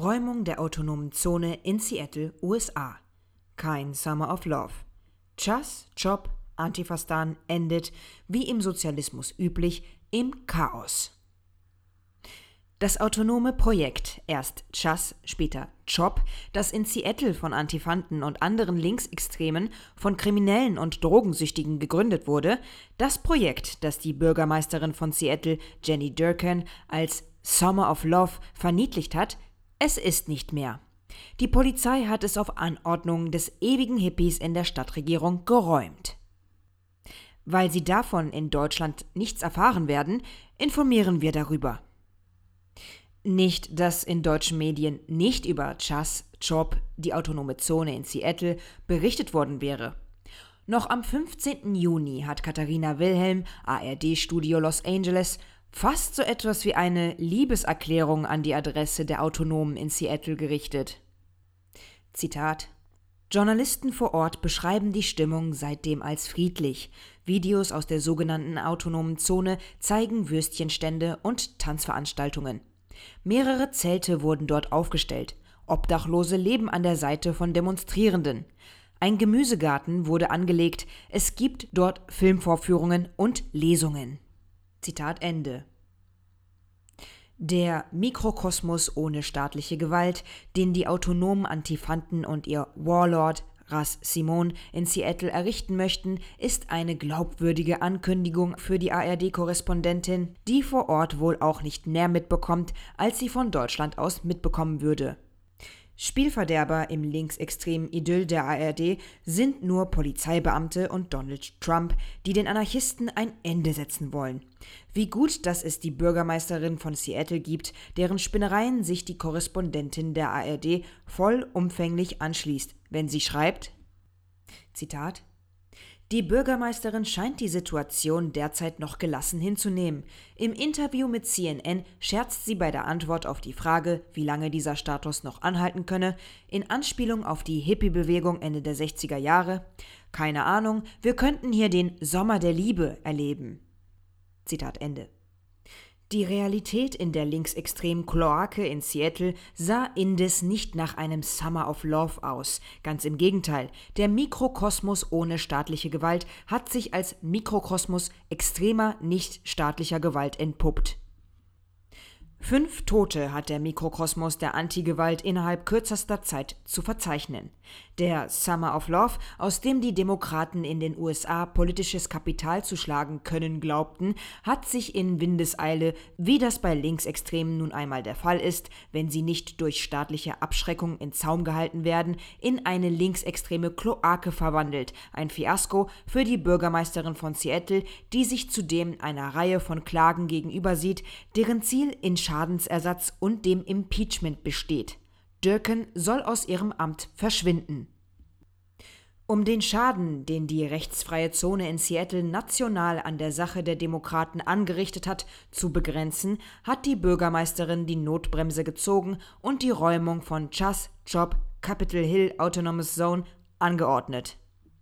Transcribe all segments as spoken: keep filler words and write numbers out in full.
Räumung der autonomen Zone in Seattle, U S A. Kein Summer of Love. Chas, Chop, Antifastan endet, wie im Sozialismus üblich, im Chaos. Das autonome Projekt, erst Chas, später Chop, das in Seattle von Antifanten und anderen Linksextremen, von Kriminellen und Drogensüchtigen gegründet wurde, das Projekt, das die Bürgermeisterin von Seattle, Jenny Durkan, als Summer of Love verniedlicht hat, es ist nicht mehr. Die Polizei hat es auf Anordnung des ewigen Hippies in der Stadtregierung geräumt. Weil Sie davon in Deutschland nichts erfahren werden, informieren wir darüber. Nicht, dass in deutschen Medien nicht über Chas, Chop, die autonome Zone in Seattle, berichtet worden wäre. Noch am fünfzehnten Juni hat Katharina Wilhelm, A R D-Studio Los Angeles, fast so etwas wie eine Liebeserklärung an die Adresse der Autonomen in Seattle gerichtet. Zitat: Journalisten vor Ort beschreiben die Stimmung seitdem als friedlich. Videos aus der sogenannten autonomen Zone zeigen Würstchenstände und Tanzveranstaltungen. Mehrere Zelte wurden dort aufgestellt. Obdachlose leben an der Seite von Demonstrierenden. Ein Gemüsegarten wurde angelegt. Es gibt dort Filmvorführungen und Lesungen. Zitat Ende. Der Mikrokosmos ohne staatliche Gewalt, den die autonomen Antifanten und ihr Warlord Ras Simon in Seattle errichten möchten, ist eine glaubwürdige Ankündigung für die A R D-Korrespondentin, die vor Ort wohl auch nicht mehr mitbekommt, als sie von Deutschland aus mitbekommen würde. Spielverderber im linksextremen Idyll der A R D sind nur Polizeibeamte und Donald Trump, die den Anarchisten ein Ende setzen wollen. Wie gut, dass es die Bürgermeisterin von Seattle gibt, deren Spinnereien sich die Korrespondentin der A R D vollumfänglich anschließt, wenn sie schreibt, Zitat: Die Bürgermeisterin scheint die Situation derzeit noch gelassen hinzunehmen. Im Interview mit C N N scherzt sie bei der Antwort auf die Frage, wie lange dieser Status noch anhalten könne, in Anspielung auf die Hippie-Bewegung Ende der sechziger Jahre: Keine Ahnung, wir könnten hier den Sommer der Liebe erleben. Zitat Ende. Die Realität in der linksextremen Kloake in Seattle sah indes nicht nach einem Summer of Love aus. Ganz im Gegenteil, der Mikrokosmos ohne staatliche Gewalt hat sich als Mikrokosmos extremer nichtstaatlicher Gewalt entpuppt. Fünf Tote hat der Mikrokosmos der Antigewalt innerhalb kürzester Zeit zu verzeichnen. Der Summer of Love, aus dem die Demokraten in den U S A politisches Kapital zu schlagen können glaubten, hat sich in Windeseile, wie das bei Linksextremen nun einmal der Fall ist, wenn sie nicht durch staatliche Abschreckung in Zaum gehalten werden, in eine linksextreme Kloake verwandelt. Ein Fiasko für die Bürgermeisterin von Seattle, die sich zudem einer Reihe von Klagen gegenüber sieht, deren Ziel in Schadensersatz und dem Impeachment besteht. Durkan soll aus ihrem Amt verschwinden. Um den Schaden, den die rechtsfreie Zone in Seattle national an der Sache der Demokraten angerichtet hat, zu begrenzen, hat die Bürgermeisterin die Notbremse gezogen und die Räumung von Chas, Chop, Capitol Hill Autonomous Zone angeordnet.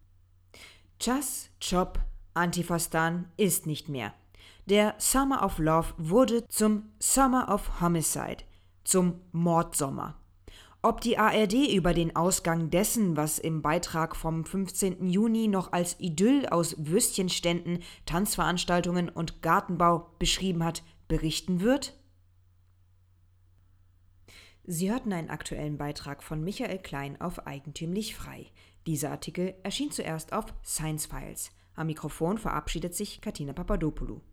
Chas, Chop, Antifastan ist nicht mehr. Der Summer of Love wurde zum Summer of Homicide, zum Mordsommer. Ob die A R D über den Ausgang dessen, was im Beitrag vom fünfzehnten Juni noch als Idyll aus Würstchenständen, Tanzveranstaltungen und Gartenbau beschrieben hat, berichten wird? Sie hörten einen aktuellen Beitrag von Michael Klein auf Eigentümlich Frei. Dieser Artikel erschien zuerst auf Science Files. Am Mikrofon verabschiedet sich Katina Papadopoulou.